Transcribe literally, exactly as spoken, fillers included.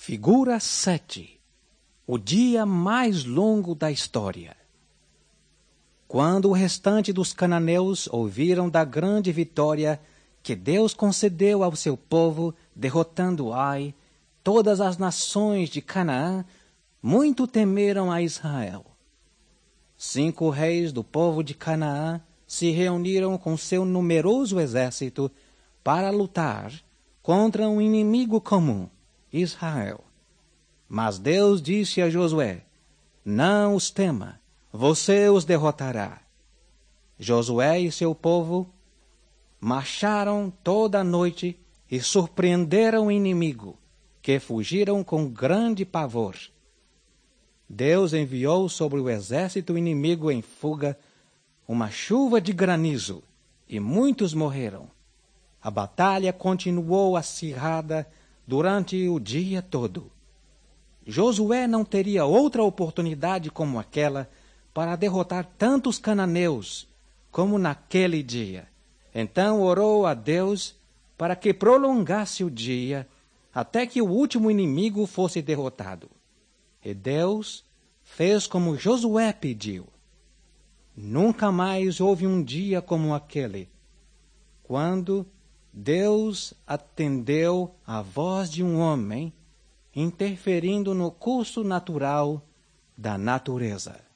Figura sete. O dia mais longo da história. Quando o restante dos cananeus ouviram da grande vitória que Deus concedeu ao seu povo, derrotando Ai, todas as nações de Canaã, muito temeram a Israel. Cinco reis do povo de Canaã se reuniram com seu numeroso exército para lutar contra um inimigo comum, Israel. Mas Deus disse a Josué: não os tema, você os derrotará. Josué e seu povo marcharam toda a noite e surpreenderam o inimigo, que fugiram com grande pavor. Deus enviou sobre o exército inimigo em fuga uma chuva de granizo, e muitos morreram. A batalha continuou acirrada durante o dia todo. Josué não teria outra oportunidade como aquela para derrotar tantos cananeus como naquele dia. Então orou a Deus para que prolongasse o dia até que o último inimigo fosse derrotado. E Deus fez como Josué pediu. Nunca mais houve um dia como aquele, quando Deus atendeu à voz de um homem interferindo no curso natural da natureza.